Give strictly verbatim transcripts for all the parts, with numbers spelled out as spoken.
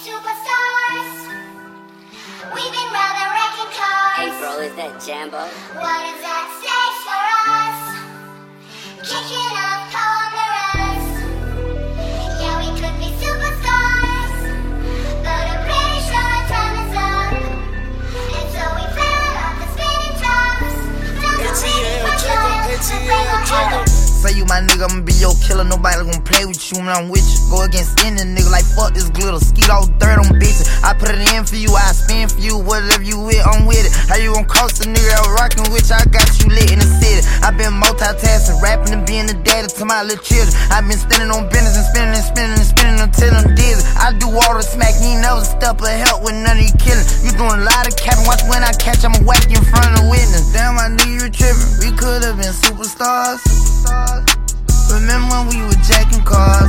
superstars. We've been rather wrecking cars. Hey bro, is that Jambo? What is that stage for us? Kicking up cameras. Yeah, we could be superstars, but I'm pretty sure our time is up. And so we fell off the spinning tops. A T L, check 'em, A T L, check 'em. Say you my nigga, I'ma be your killer. Nobody gon' play with you when I'm with you. Go against any nigga like fuck this glitter. Skeet all dirt on bitches. I put it in for you, I spin for you. Whatever you with, I'm with it. How you gon' cost a nigga out rockin' with you? I got you lit in the city. I been multitasking, rapping and being the daddy to my little children. I been spinning on business and spinning and spinning and spinning until I'm dizzy. I do all the smack, you ain't never step or help with none of you killing. You doing a lot of capping, watch when I catch, I'ma whack you in front of the witness. Damn, I knew you were tripping. We could've been superstars. Remember when we were jacking cars?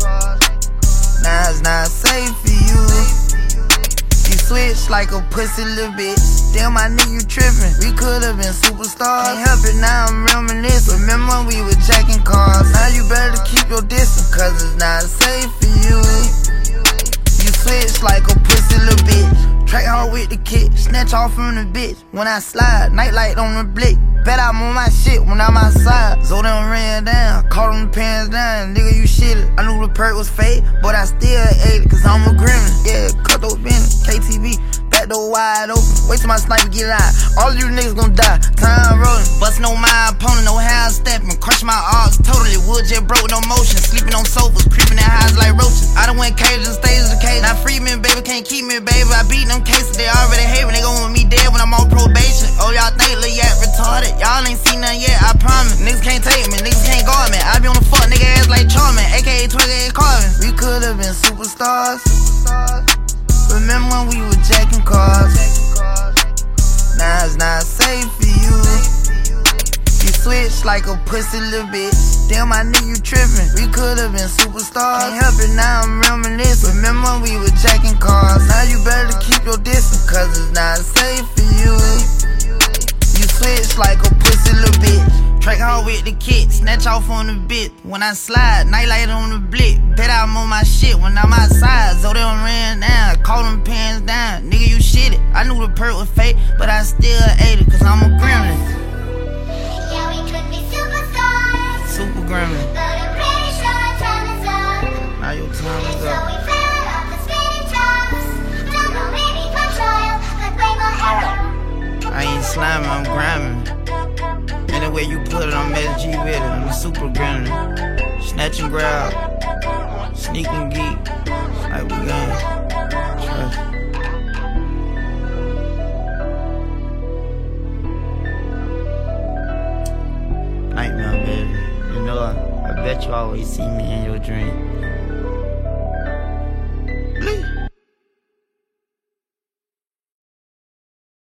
Now it's not safe for you. You switch like a pussy little bitch. Damn, I knew you tripping. We could've been superstars. Can't help it, now I'm reminiscing. Remember when we were jacking cars? Now you better keep your distance, cause it's not safe for you. You switch like a pussy little bitch. Track hard with the kick, snatch off from the bitch. When I slide, nightlight on the blick. Bet I'm on my shit when I'm outside. So them ran down, caught them pants down. Nigga, you shitted. I knew the perk was fake, but I still ate it, cause I'm a gremlin. Yeah, cut those bins, K T V, back door wide open. Wait till my sniper get out. All you niggas gon' die. Time rolling, bustin' on my opponent, no how stepping. Crush my arcs, totally wood jet broke, no motion. Sleeping on sofas, creeping in highs like roaches. I done went cages and stages of cage. Now free me, baby, can't keep me, baby. I beat them cases, they already hate me. They gon' want me dead when I'm on probation. Oh, y'all think Lil Yak retarded? Y'all ain't seen nothing yet, I promise. Niggas can't take me, niggas can't guard me. I be on the fuck nigga ass like Charmin, aka twenty-eight Carvin. We could've been superstars. Remember when we were jacking cars? Now it's not safe for you. You switch like a pussy little bitch. Damn, I knew you tripping. We could've been superstars. Can't help it, now I'm reminiscing. Remember when we were jacking cars? Now you better keep your distance, cause it's not safe for you. You switch like a pussy little bitch. Track hard with the kick, snatch off on the bit. When I slide, nightlight on the blick. Bet I'm on my shit when I'm outside. So they done ran down, caught them pants down. Nigga, you shitted. I knew the perk was fake, but I still ate it, cause I'm a gremlin. Yeah, we could be superstars. Super gremlin. But I'm pretty sure our time is up. Now your time And is so up. we fell off the spinning tops. Don't know, maybe for trial, but way more error. I ain't sliming, I'm grinding. Anyway you put it, I'm S G with it. I'm a super gremlin. Snatch and grab, sneak and geek, like we gon' trust. Nightmare, baby. You know, I, I bet you always see me in your dream.